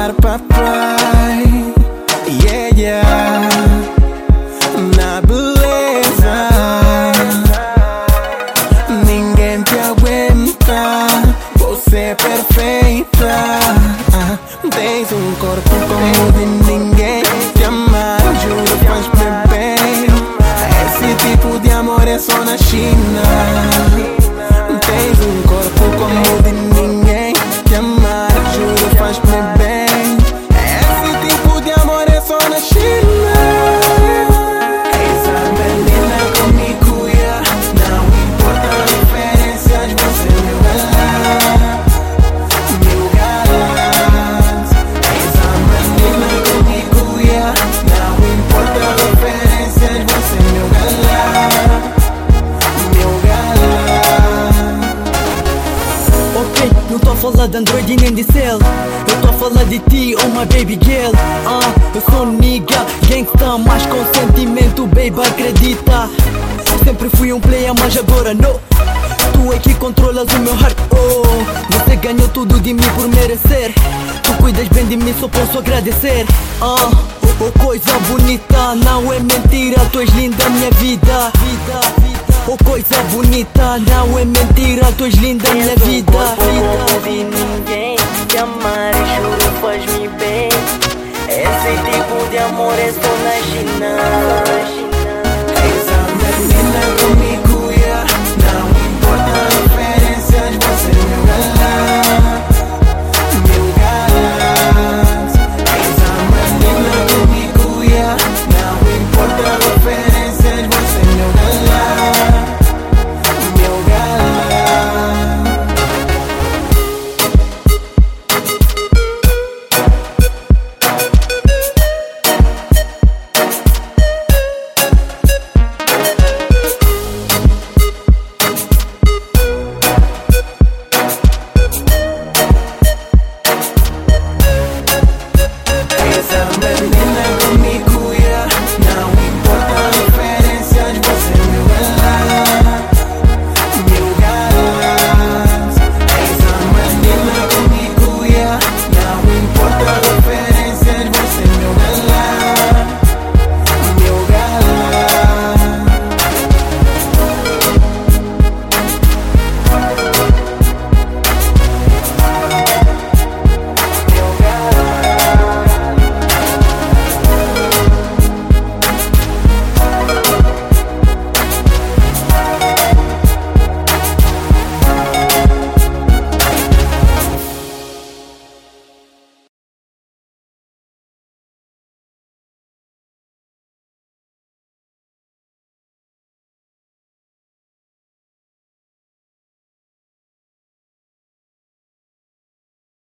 chamar papai. Yeah, yeah. Na beleza ninguém te aguenta, você é perfeita. Tens um corpo como de ninguém. Te amar, juro, faz-me bem. Esse tipo de amor é só na China. Tens um corpo como de ninguém. Te amar, juro, faz-me bem. Esse tipo de amor é só na China. Essa menina comigo, yeah. Não importa referências, você é meu galã. Meu galã. Essa menina comigo, yeah. Não importa referências, você é meu galã. Meu galã. Ok, não tô a falar de Android nem de Cell. Eu tô a falar de ti, oh my baby girl. Eu sou nigga, gangsta, mas com sentimento, baby, acredita. Sempre fui um player, mas agora não. Tu é que controlas o meu heart, oh. Você ganhou tudo de mim por merecer. Tu cuidas bem de mim, só posso agradecer. Oh, coisa bonita, não é mentira. Tu és linda, minha vida. Oh, coisa bonita, não é mentira. Tu és linda, minha vida. Como de ninguém, te amar, juro, faz-me bem. Esse tipo de amor é só na China.